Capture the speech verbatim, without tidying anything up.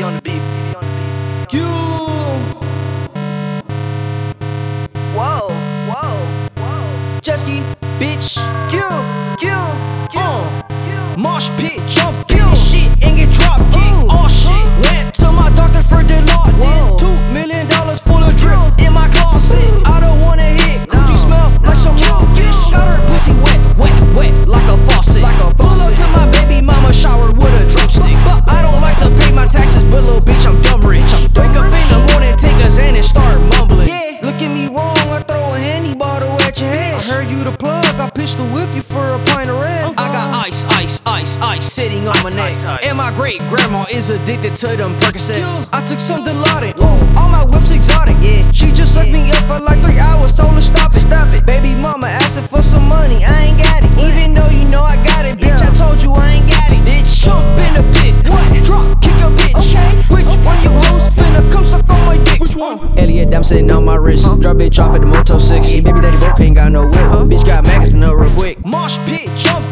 P on the beat. You. Whoa, whoa, whoa. Jesky, bitch. Q, Q, Q, Uh. Q. Mosh pit, jump in this shit and get drop kicked. Oh shit. Went to my doctor for the law. Did two million dollars full of drip in my closet. I don't wanna hit. Coochie smell like some raw fish. Got her pussy wet, wet, wet like a faucet. Pull up to my baby mama shower with a drumstick. But I don't like to pay my taxes, but little bitch, I'm dumb rich. Wake up in the morning, take a Xan and start mumbling. Yeah, look at me wrong, I throw a handy bottle at your head. I heard you the plug, I pistol whip you for a pint of red. I got ice, ice, ice, ice sitting on my neck. And my great grandma is addicted to them Percocets. I took some Dilaudid, all my whips exotic. Yeah, she just sucked me up for like three hours, told her stop it, stop it. Baby mama asking for some money, I ain't got it. Even though you know I got it, bitch, I told you I ain't got it. Bitch, jump in the pit, what? Drop, kick a bitch. Okay. Which one you hoes finna come suck on my dick? Which one? Elliot, I'm sitting on my wrist. Huh? Drop bitch off at the Moto six. Baby daddy broke, ain't got no whip. Huh? Bitch got maggots to know real quick. Mosh pit, jump